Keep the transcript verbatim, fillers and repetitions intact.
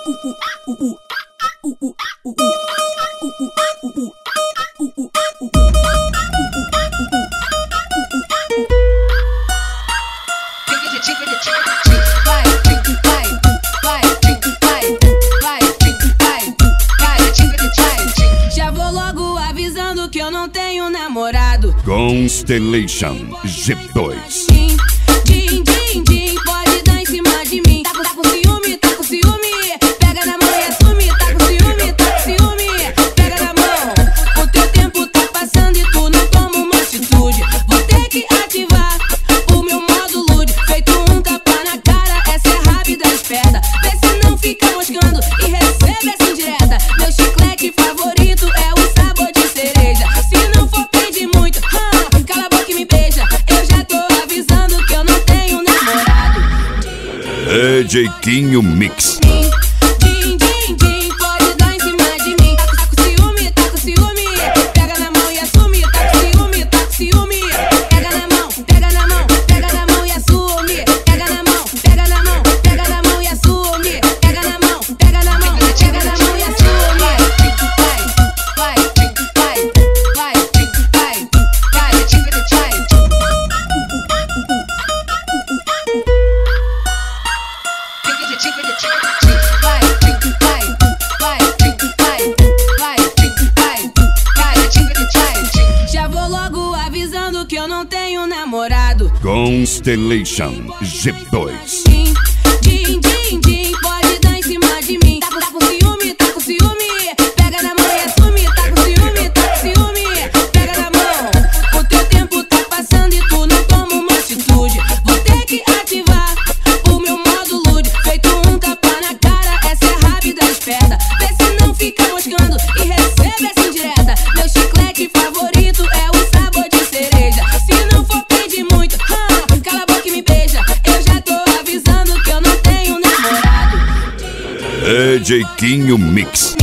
Já vou logo avisando que eu não tenho namorado. Constellation G dois. Din, din, din, din, pode dar em cima de mim. Tá com, tá com ciúme, tá com ciúme. Pega na mão e assume. Tá com ciúme, tá com ciúme. Pega na mão. O teu tempo tá passando e tu não toma uma atitude. Vou ter que ativar o meu modo lude. Feito um tapa na cara, essa é rápida e esperta. Vê se não fica moscando e recebe essa indireta. Meu chiclete favorito é o sabor de cereja. Se não for pedir muito, hum, cala a boca e me beija. Eu já tô avisando que eu não tenho namorado. D J Quinho Mix. Din, din, din, din, pode dar em cima de mim. Tá com ciúme, tá com ciúme. Pega na mão e assume. Tá com ciúme, tá com ciúme. Pega na mão, pega na mão, pega na mão e assume. Pega na mão, pega na mão, pega na mão e assume. Pega na mão, pega na mão, pega na mão e assume. Vai, vai, vai, vai, vai, vai, vai. Já vou logo avisando que eu não tenho namorado. Constellation G dois. Din, din, din, din, pode dar em cima de mim. Tá com, tá com ciúme, tá com ciúme. Pega na mão e assume. Tá com ciúme, tá com ciúme. Pega na mão. O teu tempo tá passando e tu não toma uma atitude. Vou ter que ativar o meu modo lude. Feito um tapa na cara, essa é rápida e esperta. Vê se não fica moscando e recebe essa indireta. Meu chiclete favorito é o sabor de cereja. Se não for pedir muito, hum, cala a boca e me beija. Eu já tô avisando que eu não tenho namorado. D J Quinho Mix.